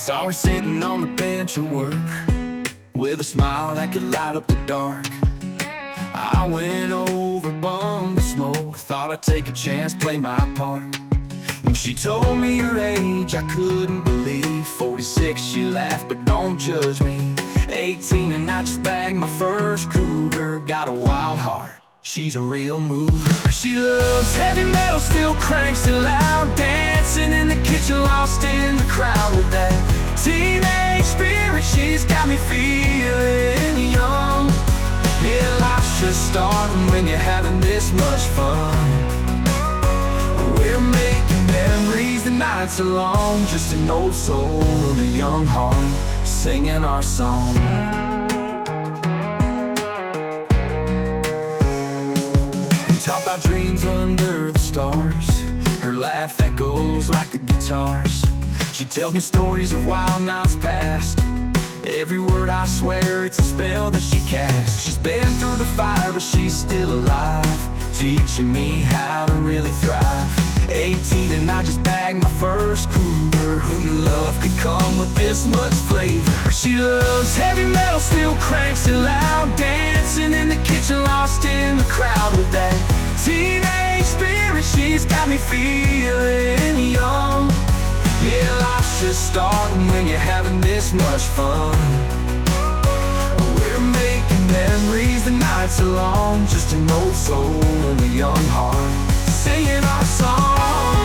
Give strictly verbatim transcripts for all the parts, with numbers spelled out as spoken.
Saw her sitting on the bench at work with a smile that could light up the dark. I went over, bummed the smoke, thought I'd take a chance, play my part. When she told me her age, I couldn't believe. Forty-six, she laughed, but don't judge me. Eighteen and I just bagged my first cougar. Got a wild heart, she's a real mover. She loves heavy metal, still cranks it loud, dancing in the kitchen, lost in the crowd with that teenage spirit. She's got me feeling young. Yeah, life's just starting when you're having this much fun. We're making memories, the nights are long, just an old soul and a young heart singing our song. We talk about dreams under the stars, her laugh echoes like the guitars. She tells me stories of wild nights past. Every word, I swear, it's a spell that she casts. She's been through the fire, but she's still alive, teaching me how to really thrive. Eighteen and I just bagged my first cougar. Who knew love could come with this much flavor? She loves heavy metal, still cranks it loud, dancing in the kitchen, lost in the crowd with that teenage spirit. She's got me feeling young. Yeah, life's just starting when you're having this much fun. We're making memories, the nights are long, just an old soul and a young heart singing our song.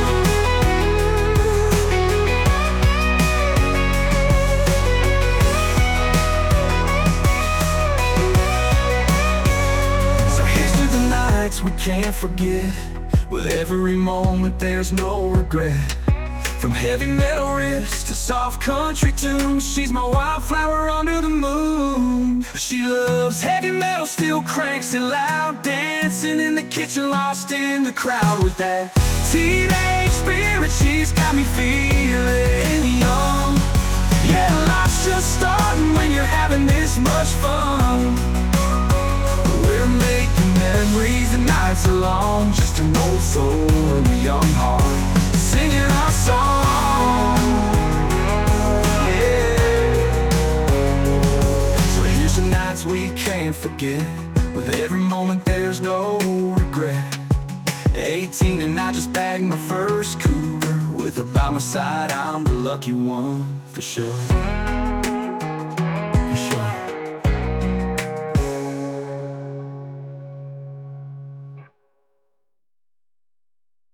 So here's to the nights we can't forget. With every moment there's no regret. From heavy metal riffs to soft country tunes, she's my wildflower under the moon. She loves heavy metal, still cranks it loud, dancing in the kitchen, lost in the crowd with that teenage spirit. She's got me feeling young. Yeah, life's just starting when you're having this much fun. We're making memories, the nights are long, just an old soul and a young heart singing our song. Yeah. So here's the nights we can't forget. With every moment there's no regret. Eighteen and I just bagged my first cougar. With her by my side, I'm the lucky one for sure.